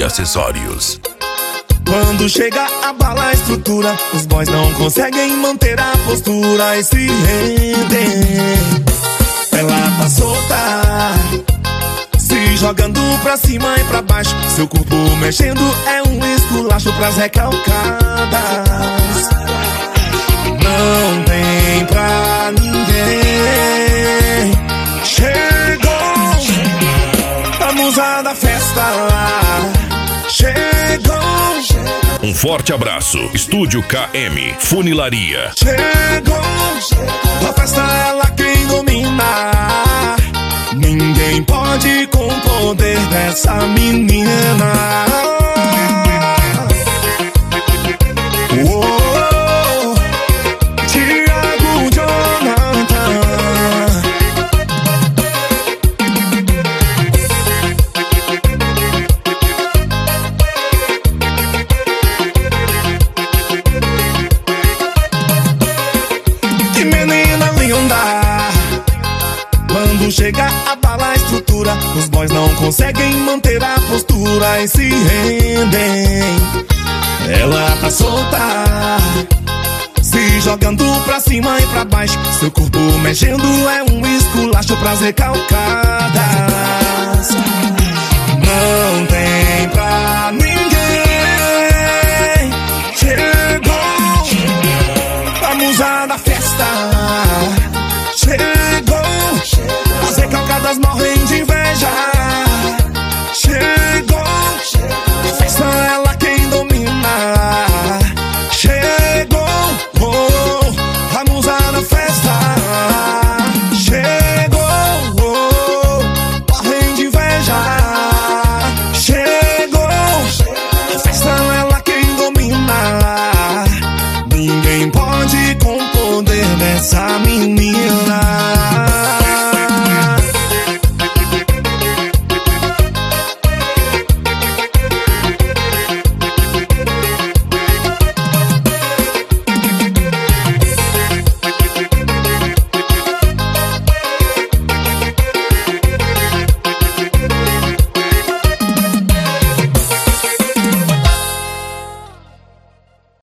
Acessórios. Quando chega, abala a estrutura, os boys não conseguem manter a postura e se rendem. Ela tá solta, se jogando pra cima e pra baixo, seu corpo mexendo é um esculacho pras recalcadas. Não tem pra ninguém. Chegou a musa da festa. Chegou. Um forte abraço. Estúdio KM Funilaria. Chegou a festa, ela quem domina. Ninguém pode com o poder dessa menina. Thiago Jonathan. Que menina linda. Quando chega, abala a estrutura, os boys não conseguem manter a postura e se rendem. Ela tá solta, se jogando pra cima e pra baixo, seu corpo mexendo é um esculacho pras recalcadas. Não tem pra ninguém. Chegou a musa da festa. Chegou, as recalcadas morrem de inveja. Chegou, a festa ela quem domina. Chegou, a musa da festa. Chegou, morrem de inveja. Chegou, a festa ela quem domina. Ninguém pode com o poder dessa menina.